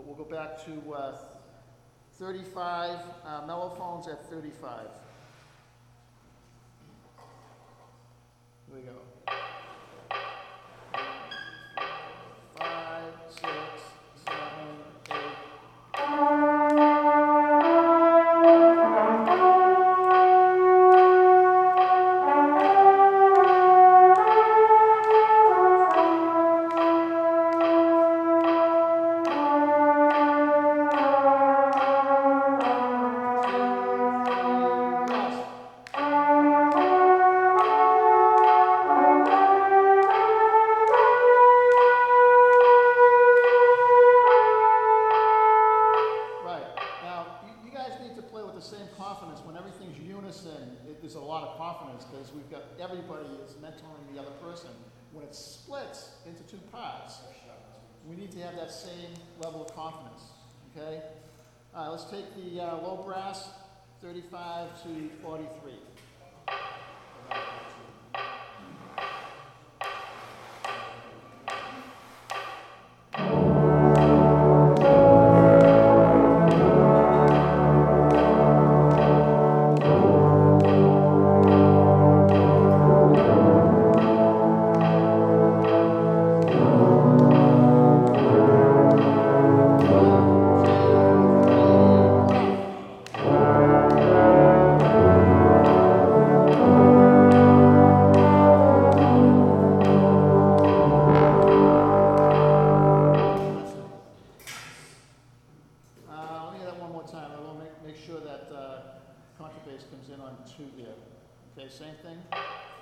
we'll go back to 35, mellophones at 35. Here we go. 5, 6, 7, 8. There's a lot of confidence because we've got everybody is mentoring the other person. When it splits into two parts, we need to have that same level of confidence, okay? All right, let's take the low brass, 35 to 43. Make sure that contrabass comes in on 2 there. Okay, same thing.